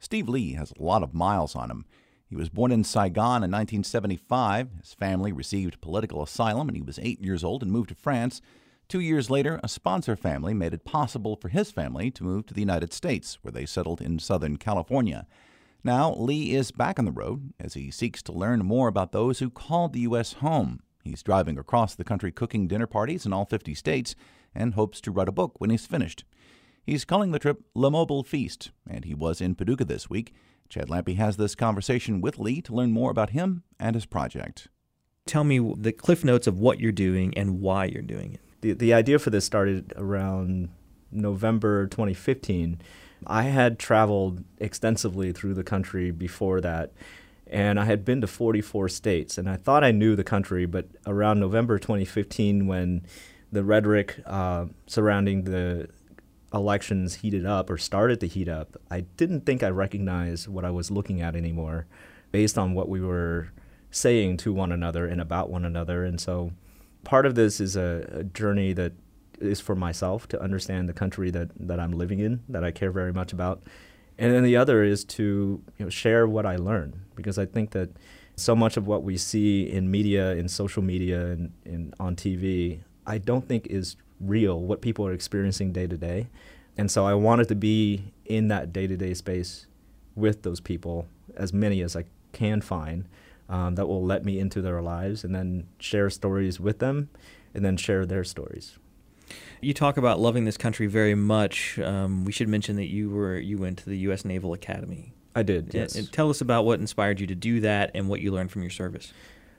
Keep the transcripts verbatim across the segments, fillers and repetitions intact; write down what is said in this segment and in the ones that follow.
Steve Lee has a lot of miles on him. He was born in Saigon in nineteen seventy-five. His family received political asylum when he was eight years old and moved to France. Two years later, a sponsor family made it possible for his family to move to the United States, where they settled in Southern California. Now, Lee is back on the road as he seeks to learn more about those who called the U S home. He's driving across the country cooking dinner parties in all fifty states and hopes to write a book when he's finished. He's calling the trip Le Mobile Feast, and he was in Paducah this week. Chad Lampe has this conversation with Lee to learn more about him and his project. Tell me the cliff notes of what you're doing and why you're doing it. The, the idea for this started around November twenty fifteen. I had traveled extensively through the country before that, and I had been to forty-four states, and I thought I knew the country, but around November twenty fifteen, when the rhetoric uh, surrounding the elections heated up or started to heat up, I didn't think I recognized what I was looking at anymore based on what we were saying to one another and about one another. And so part of this is a, a journey that is for myself to understand the country that, that I'm living in, that I care very much about. And then the other is to you know, share what I learn, because I think that so much of what we see in media, in social media, and, and on T V, I don't think is real, what people are experiencing day to day. And so I wanted to be in that day-to-day space with those people, as many as I can find, um, that will let me into their lives, and then share stories with them, and then share their stories. You talk about loving this country very much. Um, we should mention that you were you went to the U S Naval Academy. I did, yes. And, and tell us about what inspired you to do that and what you learned from your service.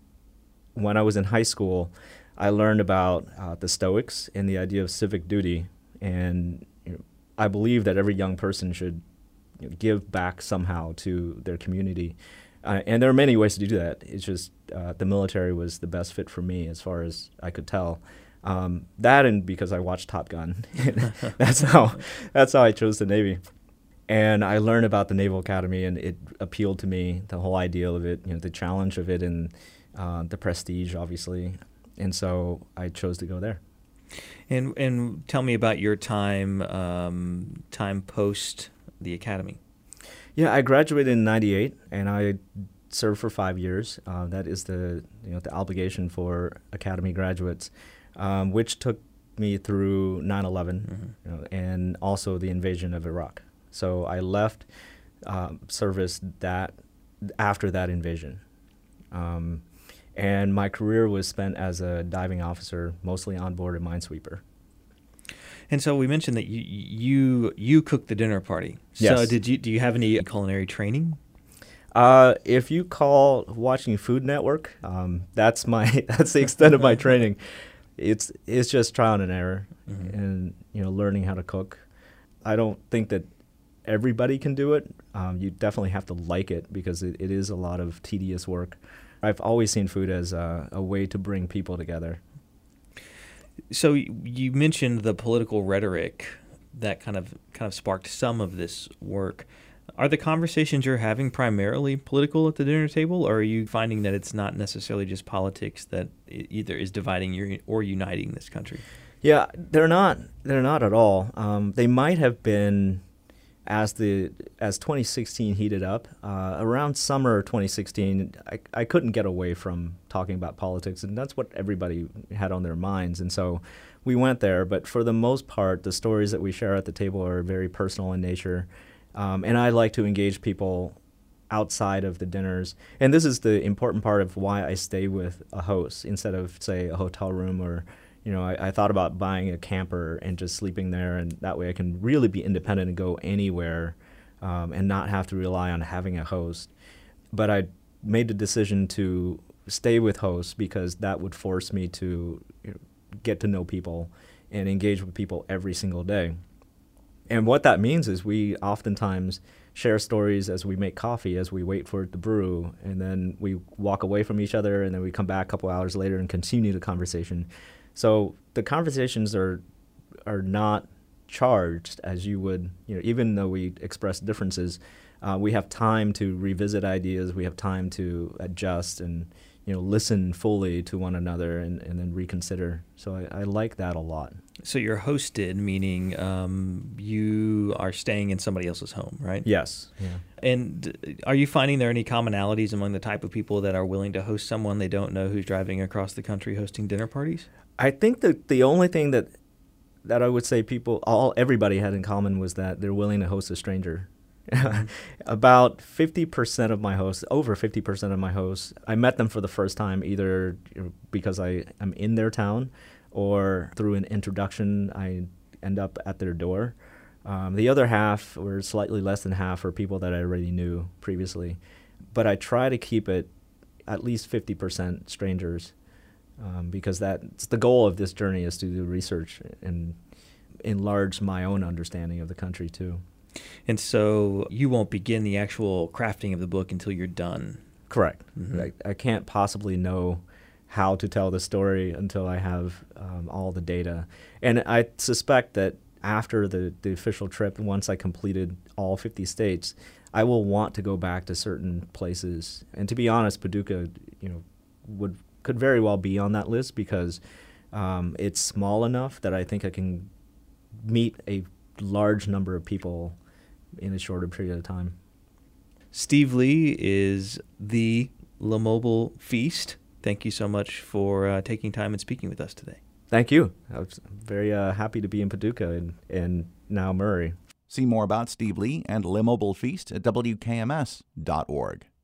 When I was in high school, I learned about uh, the Stoics and the idea of civic duty, and you know, I believe that every young person should you know, give back somehow to their community. Uh, and there are many ways to do that. It's just uh, the military was the best fit for me as far as I could tell. Um, that and because I watched Top Gun. that's how that's how I chose the Navy. And I learned about the Naval Academy, and it appealed to me, the whole idea of it, you know, the challenge of it, and uh, the prestige, obviously. And so I chose to go there. And and tell me about your time um, time post the academy. Yeah, I graduated in ninety-eight, and I served for five years. Uh, that is the you know the obligation for academy graduates, um, which took me through nine eleven, mm-hmm. you know, and also the invasion of Iraq. So I left um, service that after that invasion. Um, And my career was spent as a diving officer, mostly on board a minesweeper. And so we mentioned that you you you cooked the dinner party. Yes. So did you do you have any culinary training? Uh, if you call watching Food Network, um, that's my that's the extent of my training. It's it's just trial and error, mm-hmm. and you know learning how to cook. I don't think that everybody can do it. Um, you definitely have to like it, because it, it is a lot of tedious work. I've always seen food as a, a way to bring people together. So you mentioned the political rhetoric that kind of kind of sparked some of this work. Are the conversations you're having primarily political at the dinner table, or are you finding that it's not necessarily just politics that either is dividing your, or uniting this country? Yeah, they're not. They're not at all. Um, they might have been as the as twenty sixteen heated up. Uh, around summer twenty sixteen, I, I couldn't get away from talking about politics, and that's what everybody had on their minds. And so we went there. But for the most part, the stories that we share at the table are very personal in nature. Um, and I like to engage people outside of the dinners. And this is the important part of why I stay with a host instead of, say, a hotel room, or, you know, I, I thought about buying a camper and just sleeping there, and that way I can really be independent and go anywhere um, and not have to rely on having a host. But I made the decision to stay with hosts because that would force me to you know, get to know people and engage with people every single day. And what that means is we oftentimes share stories as we make coffee, as we wait for it to brew, and then we walk away from each other, and then we come back a couple hours later and continue the conversation. So the conversations are are not charged as you would, you know, even though we express differences, uh, we have time to revisit ideas, we have time to adjust and, you know, listen fully to one another and, and then reconsider. So I, I like that a lot. So you're hosted, meaning um, you are staying in somebody else's home, right? Yes. Yeah. And are you finding there are any commonalities among the type of people that are willing to host someone they don't know who's driving across the country hosting dinner parties? I think that the only thing that that I would say people, all everybody had in common was that they're willing to host a stranger. About fifty percent of my hosts, over fifty percent of my hosts, I met them for the first time either because I am in their town or through an introduction, I end up at their door. Um, the other half, or slightly less than half, are people that I already knew previously. But I try to keep it at least fifty percent strangers um, because that's the goal of this journey, is to do research and enlarge my own understanding of the country too. And so you won't begin the actual crafting of the book until you're done. Correct. Mm-hmm. I, I can't possibly know how to tell the story until I have um, all the data. And I suspect that after the, the official trip, once I completed all fifty states, I will want to go back to certain places. And to be honest, Paducah, you know, would could very well be on that list because um, it's small enough that I think I can meet a large number of people in a shorter period of time. Steve Lee is the Le Mobile Feast. Thank you so much for uh, taking time and speaking with us today. Thank you. I was very uh, happy to be in Paducah and, and now Murray. See more about Steve Lee and Le Mobile Feast at W K M S dot org.